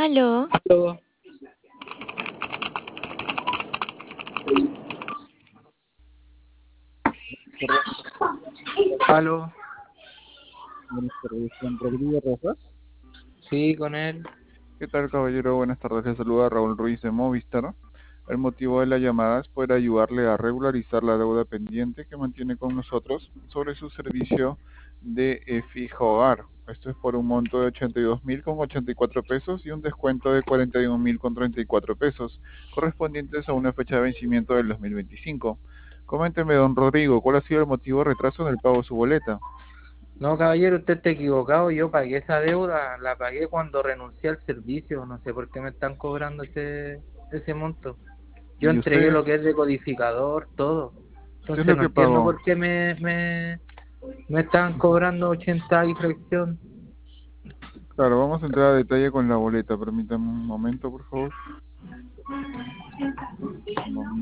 Aló, Aló. Aló. Buenas tardes, con Rodrigo Rojas. Sí, con él. ¿Qué tal, caballero? Buenas tardes, le saluda Raúl Ruiz de Movistar. El motivo de la llamada es poder ayudarle a regularizar la deuda pendiente que mantiene con nosotros sobre su servicio de fijo hogar. Esto es por un monto de 82.084 pesos y un descuento de 41.034 pesos, correspondientes a una fecha de vencimiento del 2025. Coménteme, don Rodrigo, ¿cuál ha sido el motivo de retraso en el pago de su boleta? No, caballero, usted está equivocado. Yo pagué esa deuda, la pagué cuando renuncié al servicio. No sé por qué me están cobrando ese monto. Yo ¿Y entregué usted lo que es decodificador, todo. qué es Entonces lo no que entiendo pagó? por qué me están cobrando 80 y fracción. Claro, vamos a entrar a detalle con la boleta. Permítame un momento, por favor.